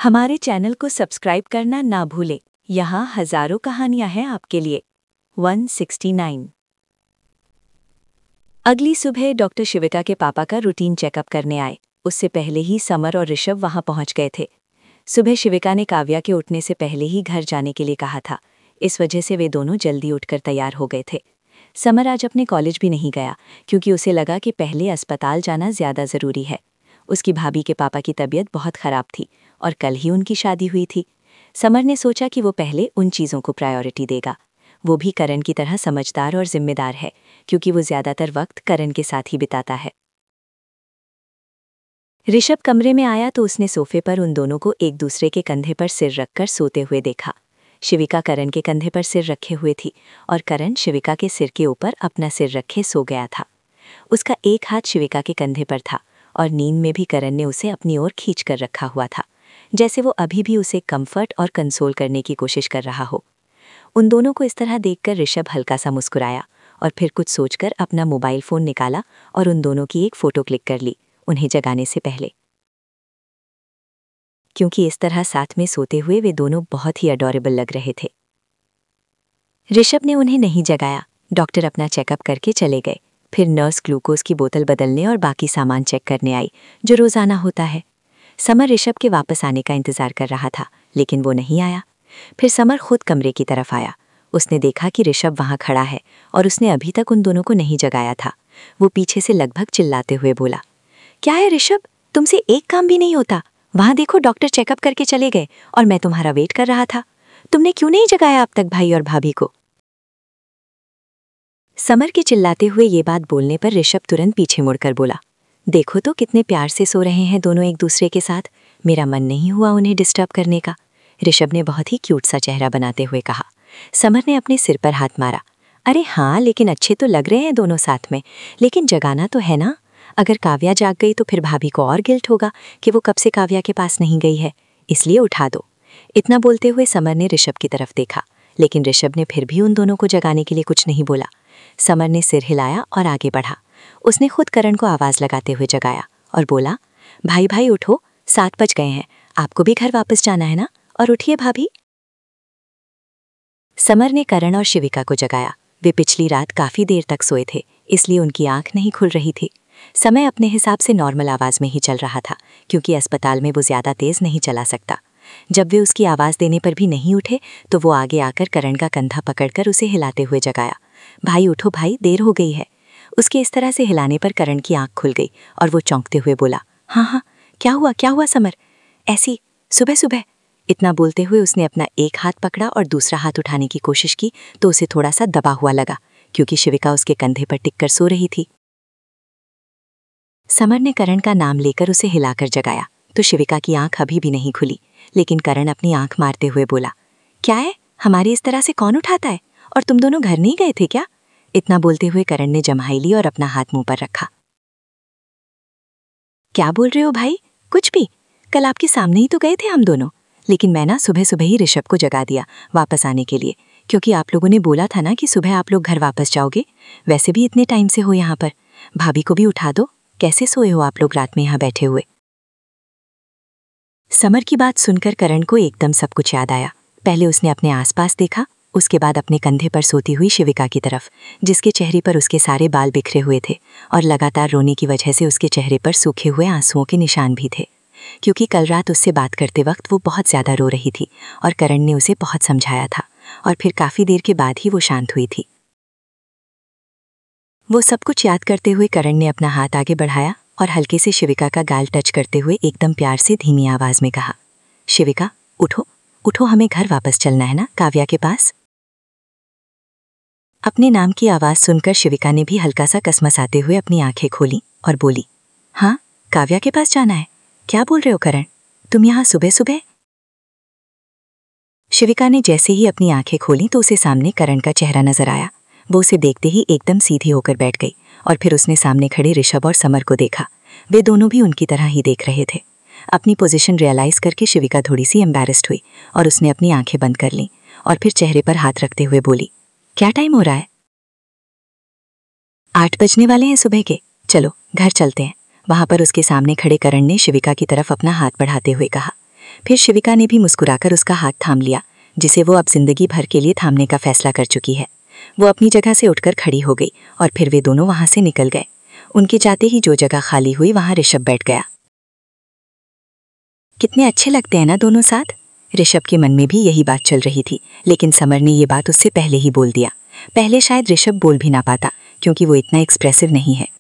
हमारे चैनल को सब्सक्राइब करना ना भूलें। यहाँ हजारों कहानियां हैं आपके लिए। 169। अगली सुबह डॉक्टर शिविका के पापा का रूटीन चेकअप करने आए। उससे पहले ही समर और ऋषभ वहां पहुंच गए थे। सुबह शिविका ने काव्या के उठने से पहले ही घर जाने के लिए कहा था। इस वजह से वे दोनों जल्दी उठकर तैयार हो गए थे। समर आज अपने कॉलेज भी नहीं गया क्योंकि उसे लगा कि पहले अस्पताल जाना ज्यादा जरूरी है। उसकी भाभी के पापा की तबीयत बहुत खराब थी और कल ही उनकी शादी हुई थी। समर ने सोचा कि वो पहले उन चीज़ों को प्रायोरिटी देगा। वो भी करण की तरह समझदार और जिम्मेदार है क्योंकि वो ज्यादातर वक्त करण के साथ ही बिताता है। ऋषभ कमरे में आया तो उसने सोफे पर उन दोनों को एक दूसरे के कंधे पर सिर रखकर सोते हुए देखा। शिविका करण के कंधे पर सिर रखे हुए थी और करण शिविका के सिर के ऊपर अपना सिर रखे सो गया था। उसका एक हाथ शिविका के कंधे पर था और नींद में भी करण ने उसे अपनी ओर खींच कर रखा हुआ था, जैसे वो अभी भी उसे कंफर्ट और कंसोल करने की कोशिश कर रहा हो। उन दोनों को इस तरह देखकर ऋषभ हल्का सा मुस्कुराया और फिर कुछ सोचकर अपना मोबाइल फ़ोन निकाला और उन दोनों की एक फ़ोटो क्लिक कर ली, उन्हें जगाने से पहले। क्योंकि इस तरह साथ में सोते हुए वे दोनों बहुत ही अडोरेबल लग रहे थे। ऋषभ ने उन्हें नहीं जगाया। डॉक्टर अपना चेकअप करके चले गए। फिर नर्स ग्लूकोज की बोतल बदलने और बाकी सामान चेक करने आई, जो रोज़ाना होता है। समर ऋषभ के वापस आने का इंतज़ार कर रहा था, लेकिन वो नहीं आया। फिर समर खुद कमरे की तरफ आया। उसने देखा कि ऋषभ वहाँ खड़ा है और उसने अभी तक उन दोनों को नहीं जगाया था। वो पीछे से लगभग चिल्लाते हुए बोला, क्या है ऋषभ, तुमसे एक काम भी नहीं होता? वहाँ देखो, डॉक्टर चेकअप करके चले गए और मैं तुम्हारा वेट कर रहा था। तुमने क्यों नहीं जगाया अब तक भाई और भाभी को? समर के चिल्लाते हुए ये बात बोलने पर ऋषभ तुरंत पीछे मुड़कर बोला, देखो तो कितने प्यार से सो रहे हैं दोनों एक दूसरे के साथ। मेरा मन नहीं हुआ उन्हें डिस्टर्ब करने का। ऋषभ ने बहुत ही क्यूट सा चेहरा बनाते हुए कहा। समर ने अपने सिर पर हाथ मारा। अरे हाँ, लेकिन अच्छे तो लग रहे हैं दोनों साथ में, लेकिन जगाना तो है ना। अगर काव्या जाग गई तो फिर भाभी को और गिल्ट होगा कि वो कब से काव्या के पास नहीं गई है, इसलिए उठा दो। इतना बोलते हुए समर ने ऋषभ की तरफ देखा, लेकिन ऋषभ ने फिर भी उन दोनों को जगाने के लिए कुछ नहीं बोला। समर ने सिर हिलाया और आगे बढ़ा। उसने खुद करण को आवाज़ लगाते हुए जगाया और बोला, भाई भाई उठो, 7 बज गए हैं, आपको भी घर वापस जाना है ना, और उठिए भाभी। समर ने करण और शिविका को जगाया। वे पिछली रात काफ़ी देर तक सोए थे, इसलिए उनकी आंख नहीं खुल रही थी। समय अपने हिसाब से नॉर्मल आवाज़ में ही चल रहा था, क्योंकि अस्पताल में वो ज़्यादा तेज़ नहीं चला सकता। जब वे उसकी आवाज़ देने पर भी नहीं उठे तो वो आगे आकर करण का कंधा पकड़कर उसे हिलाते हुए जगाया। भाई उठो भाई, देर हो गई है। उसके इस तरह से हिलाने पर करण की आंख खुल गई और वो चौंकते हुए बोला, हाँ हाँ, क्या हुआ समर? ऐसी सुबह सुबह? इतना बोलते हुए उसने अपना एक हाथ पकड़ा और दूसरा हाथ उठाने की कोशिश की तो उसे थोड़ा सा दबा हुआ लगा, क्योंकि शिविका उसके कंधे पर टिककर सो रही थी। समर ने करण का नाम लेकर उसे हिलाकर जगाया तो शिविका की आंख अभी भी नहीं खुली, लेकिन करण अपनी आंख मारते हुए बोला, क्या है, हमारी इस तरह से कौन उठाता है? और तुम दोनों घर नहीं गए थे क्या? इतना बोलते हुए करण ने जम्हाई ली और अपना हाथ मुंह पर रखा। क्या बोल रहे हो भाई? कुछ भी। कल आपके सामने ही तो गए थे हम दोनों। लेकिन मैं ना सुबह सुबह ही ऋषभ को जगा दिया वापस आने के लिए, क्योंकि आप लोगों ने बोला था ना कि सुबह आप लोग घर वापस जाओगे। वैसे भी इतने टाइम से हो यहाँ पर, भाभी को भी उठा दो। कैसे सोए हो आप लोग रात में यहाँ बैठे हुए? समर की बात सुनकर करण को एकदम सब कुछ याद आया। पहले उसने अपने आसपास देखा, उसके बाद अपने कंधे पर सोती हुई शिविका की तरफ, जिसके चेहरे पर उसके सारे बाल बिखरे हुए थे और लगातार रोने की वजह से उसके चेहरे पर सूखे हुए आंसुओं के निशान भी थे, क्योंकि कल रात उससे बात करते वक्त वो बहुत ज़्यादा रो रही थी और करण ने उसे बहुत समझाया था और फिर काफ़ी देर के बाद ही वो शांत हुई थी। वो सब कुछ याद करते हुए करण ने अपना हाथ आगे बढ़ाया और हल्के से शिविका का गाल टच करते हुए एकदम प्यार से धीमी आवाज़ में कहा, शिविका उठो उठो, हमें घर वापस चलना है ना, काव्या के पास। अपने नाम की आवाज़ सुनकर शिविका ने भी हल्का सा कसमसाते हुए अपनी आंखें खोली और बोली, हाँ, काव्या के पास जाना है? क्या बोल रहे हो करण, तुम यहाँ सुबह सुबह? शिविका ने जैसे ही अपनी आंखें खोली तो उसे सामने करण का चेहरा नजर आया। वो उसे देखते ही एकदम सीधी होकर बैठ गई और फिर उसने सामने खड़े ऋषभ और समर को देखा। वे दोनों भी उनकी तरह ही देख रहे थे। अपनी पोजीशन रियलाइज करके शिविका थोड़ी सी एम्बैरेस्ड हुई और उसने अपनी आंखें बंद कर लीं और फिर चेहरे पर हाथ रखते हुए बोली, क्या टाइम हो रहा है? 8 बजने वाले हैं सुबह के, चलो घर चलते हैं। वहां पर उसके सामने खड़े करण ने शिविका की तरफ अपना हाथ बढ़ाते हुए कहा। फिर शिविका ने भी मुस्कुराकर उसका हाथ थाम लिया, जिसे वो अब जिंदगी भर के लिए थामने का फैसला कर चुकी है। वो अपनी जगह से उठकर खड़ी हो गई और फिर वे दोनों वहां से निकल गए। उनके जाते ही जो जगह खाली हुई वहां ऋषभ बैठ गया। कितने अच्छे लगते हैं ना दोनों साथ। ऋषभ के मन में भी यही बात चल रही थी, लेकिन समर ने ये बात उससे पहले ही बोल दिया। पहले शायद ऋषभ बोल भी ना पाता, क्योंकि वो इतना एक्सप्रेसिव नहीं है।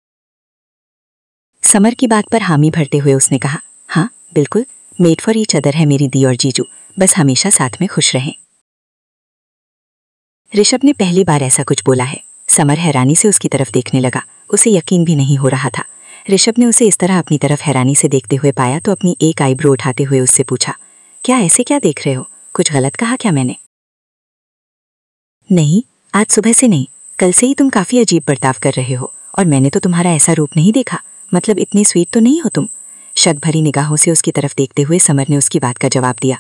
समर की बात पर हामी भरते हुए उसने कहा, हाँ बिल्कुल, मेड फॉर ईच अदर है मेरी दी और जीजू, बस हमेशा साथ में खुश रहें। ऋषभ ने पहली बार ऐसा कुछ बोला है। समर हैरानी से उसकी तरफ देखने लगा। उसे यकीन भी नहीं हो रहा था। ऋषभ ने उसे इस तरह अपनी तरफ हैरानी से देखते हुए पाया तो अपनी एक आईब्रो उठाते हुए उससे पूछा, क्या ऐसे क्या देख रहे हो, कुछ गलत कहा क्या मैंने? नहीं, आज सुबह से नहीं, कल से ही तुम काफी अजीब बर्ताव कर रहे हो, और मैंने तो तुम्हारा ऐसा रूप नहीं देखा। मतलब इतनी स्वीट तो नहीं हो तुम। शक भरी निगाहों से उसकी तरफ देखते हुए समर ने उसकी बात का जवाब दिया।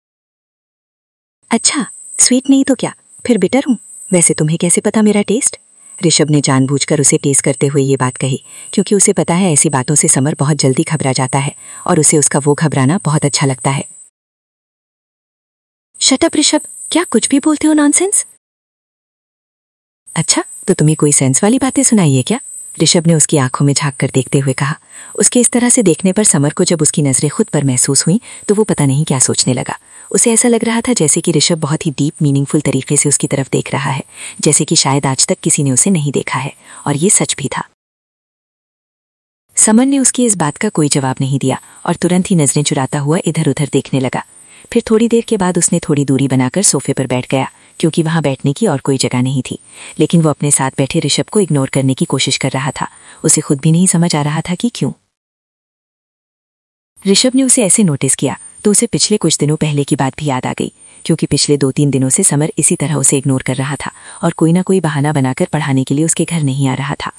अच्छा, स्वीट नहीं तो क्या, फिर बिटर हूँ। वैसे तुम्हें कैसे पता मेरा टेस्ट? ऋषभ ने जानबूझकर उसे टेस्ट करते हुए ये बात कही, क्योंकि उसे पता है ऐसी बातों से समर बहुत जल्दी घबरा जाता है और उसे उसका वो घबराना बहुत अच्छा लगता है। शट अप ऋषभ, क्या कुछ भी बोलते हो नॉनसेंस। अच्छा, तो तुम्हें कोई सेंस वाली बातें सुनाई है क्या? ऋषभ ने उसकी आंखों में झांक कर देखते हुए कहा। उसके इस तरह से देखने पर समर को जब उसकी नजरें खुद पर महसूस हुई तो वो पता नहीं क्या सोचने लगा। उसे ऐसा लग रहा था जैसे कि ऋषभ बहुत ही डीप मीनिंगफुल तरीके से उसकी तरफ देख रहा है, जैसे कि शायद आज तक किसी ने उसे नहीं देखा है, और ये सच भी था। समर ने उसकी इस बात का कोई जवाब नहीं दिया और तुरंत ही नजरें चुराता हुआ इधर उधर देखने लगा। फिर थोड़ी देर के बाद उसने थोड़ी दूरी बनाकर सोफे पर बैठ गया, क्योंकि वहां बैठने की और कोई जगह नहीं थी। लेकिन वो अपने साथ बैठे ऋषभ को इग्नोर करने की कोशिश कर रहा था। उसे खुद भी नहीं समझ आ रहा था कि क्यों। ऋषभ ने उसे ऐसे नोटिस किया तो उसे पिछले कुछ दिनों पहले की बात भी याद आ गई, क्योंकि पिछले 2-3 दिनों से समर इसी तरह उसे इग्नोर कर रहा था और कोई ना कोई बहाना बनाकर पढ़ाने के लिए उसके घर नहीं आ रहा था।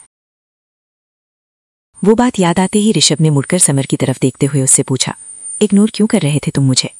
वो बात याद आते ही ऋषभ ने मुड़कर समर की तरफ देखते हुए उससे पूछा, इग्नोर क्यों कर रहे थे तुम मुझे?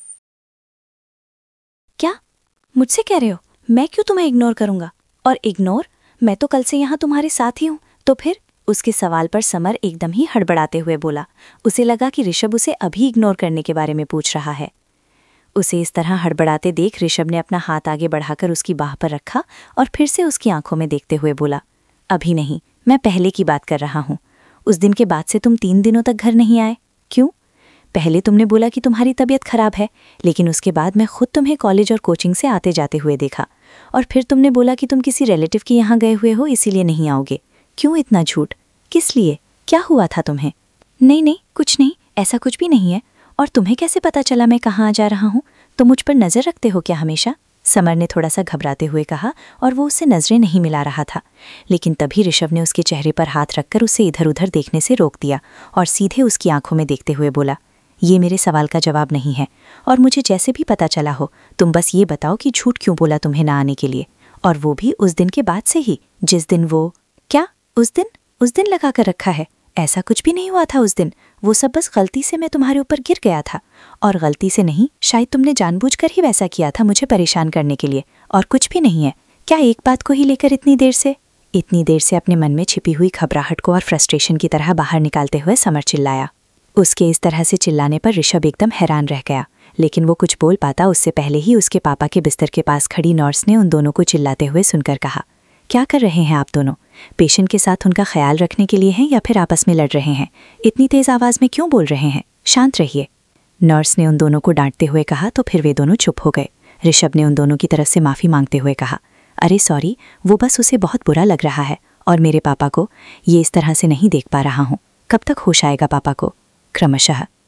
क्या मुझसे कह रहे हो? मैं क्यों तुम्हें इग्नोर करूंगा? और इग्नोर? मैं तो कल से यहाँ तुम्हारे साथ ही हूँ। तो फिर? उसके सवाल पर समर एकदम ही हड़बड़ाते हुए बोला। उसे लगा कि ऋषभ उसे अभी इग्नोर करने के बारे में पूछ रहा है। उसे इस तरह हड़बड़ाते देख ऋषभ ने अपना हाथ आगे बढ़ाकर उसकी बाह पर रखा और फिर से उसकी आंखों में देखते हुए बोला, अभी नहीं, मैं पहले की बात कर रहा हूँ। उस दिन के बाद से तुम 3 दिनों तक घर नहीं आए, क्यों? पहले तुमने बोला कि तुम्हारी तबीयत खराब है, लेकिन उसके बाद मैं खुद तुम्हें कॉलेज और कोचिंग से आते जाते हुए देखा। और फिर तुमने बोला कि तुम किसी रिलेटिव के यहाँ गए हुए हो, इसीलिए नहीं आओगे। क्यों इतना झूठ? किस लिए? क्या हुआ था तुम्हें? नहीं, कुछ नहीं, ऐसा कुछ भी नहीं है। और तुम्हें कैसे पता चला मैं कहाँ आ जा रहा हूँ? तो मुझ पर नजर रखते हो क्या हमेशा? समर ने थोड़ा सा घबराते हुए कहा और वो उससे नजरें नहीं मिला रहा था। लेकिन तभी ऋषभ ने उसके चेहरे पर हाथ रखकर उसे इधर उधर देखने से रोक दिया और सीधे उसकी आंखों में देखते हुए बोला, ये मेरे सवाल का जवाब नहीं है, और मुझे जैसे भी पता चला हो, तुम बस ये बताओ कि झूठ क्यों बोला तुम्हें ना आने के लिए, और वो भी उस दिन के बाद से ही, जिस दिन वो... क्या उस दिन लगा कर रखा है? ऐसा कुछ भी नहीं हुआ था उस दिन। वो सब बस गलती से मैं तुम्हारे ऊपर गिर गया था, और गलती से नहीं, शायद तुमने जानबूझकर ही वैसा किया था मुझे परेशान करने के लिए, और कुछ भी नहीं है। क्या एक बात को ही लेकर इतनी देर से अपने मन में छिपी हुई घबराहट को और फ्रस्ट्रेशन की तरह बाहर निकालते हुए समर चिल्लाया। उसके इस तरह से चिल्लाने पर ऋषभ एकदम हैरान रह गया, लेकिन वो कुछ बोल पाता उससे पहले ही उसके पापा के बिस्तर के पास खड़ी नर्स ने उन दोनों को चिल्लाते हुए सुनकर कहा, क्या कर रहे हैं आप दोनों? पेशेंट के साथ उनका ख्याल रखने के लिए हैं या फिर आपस में लड़ रहे हैं? इतनी तेज आवाज में क्यों बोल रहे हैं? शांत रहिए। नर्स ने उन दोनों को डांटते हुए कहा तो फिर वे दोनों चुप हो गए। ऋषभ ने उन दोनों की तरफ से माफ़ी मांगते हुए कहा, अरे सॉरी, वो बस उसे बहुत बुरा लग रहा है, और मेरे पापा को ये इस तरह से नहीं देख पा रहा हूँ। कब तक होश आएगा पापा को? क्रमशः